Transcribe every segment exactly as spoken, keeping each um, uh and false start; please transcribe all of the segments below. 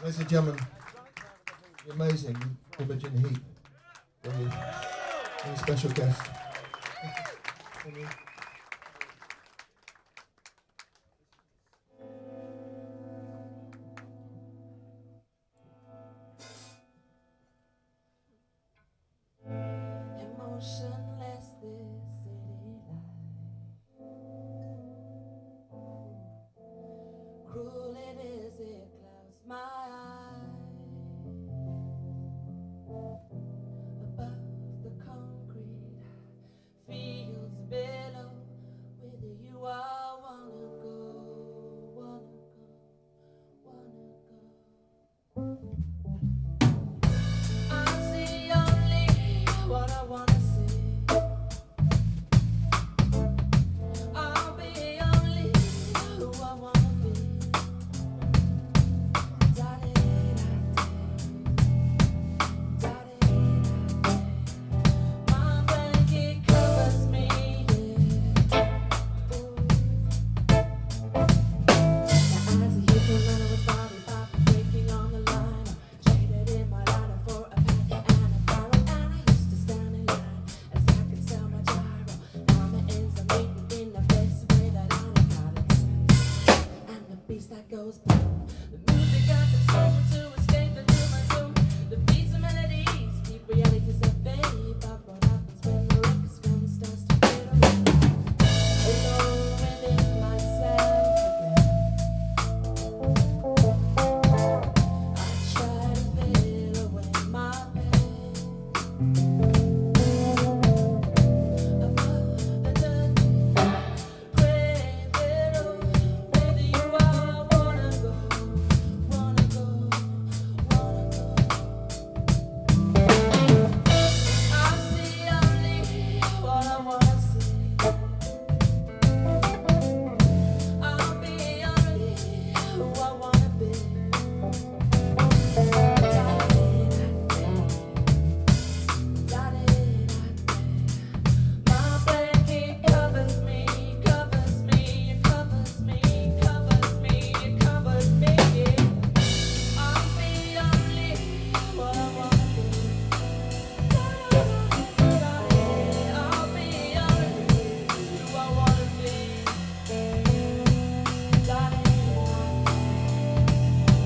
Ladies and gentlemen, the amazing Imogen Heap, very, very special guest. Emotionless, this city life. Cruel it is, it clouds my eyes. Above the concrete fields below, whither you all wanna go, wanna go, wanna go. I see only what I wanna see. I'll be only who I wanna be. Da-dee-da-dee, da-dee-da-dee. My blanket covers me, yeah. Ooh. My eyes are here for when I was body pop, breaking on the line. Traded in my lighter for a pack and a barrel, and I used to stand in line as I could sell my gyro. Now my ends are meeting in the best way that I know how to dance. And the beast that goes boom. The music got the soul to escape the doom and gloom. The beats and melodies keep realities at bay. But what happens when the ruckus one starts to fade away? Alone within myself again. I try to fade away my pain. Above the dirty gray below, whether you all wanna go, wanna go, wanna go. I see only what I wanna see. I'll be only who I wanna be. My blanket covers me, covers me, it covers me, covers me, it covers me. I'll be only what I wanna be. I'll be only who I wanna be.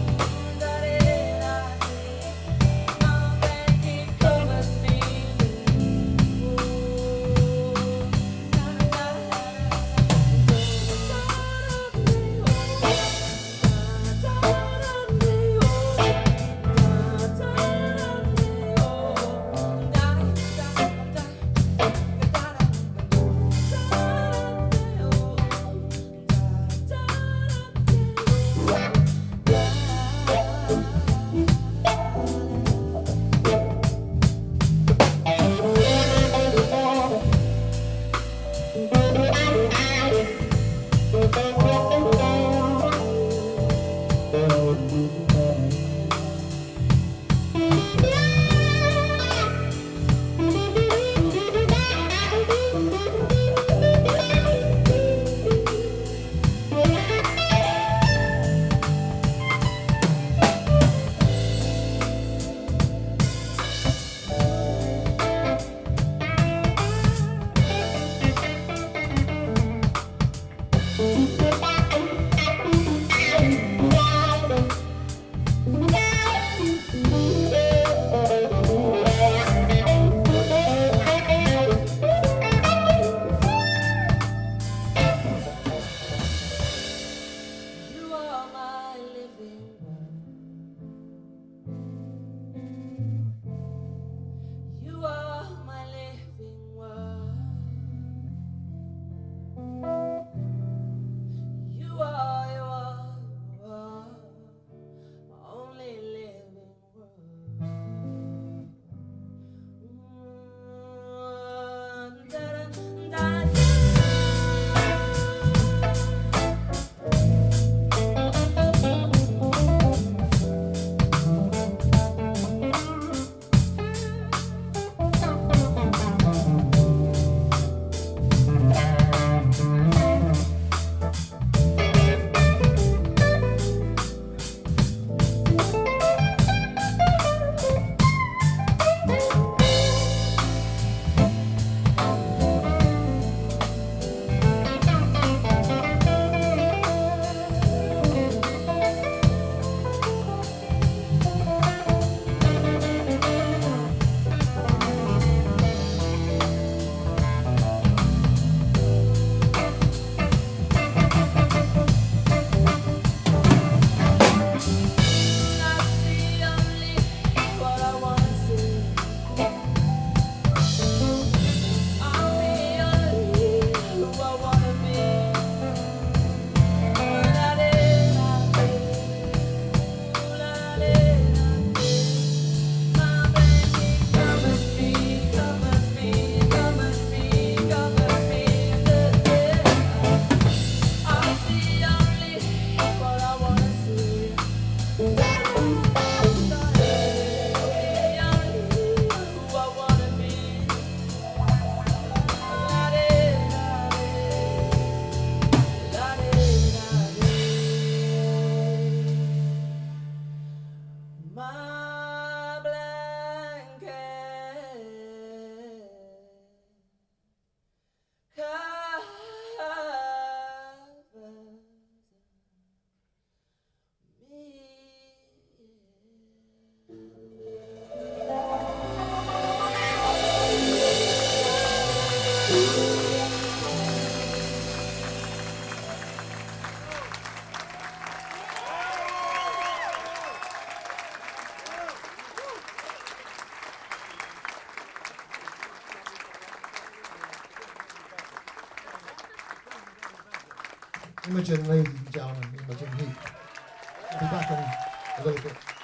Imogen, ladies and gentlemen, Imogen Heap. We'll be back in a little bit.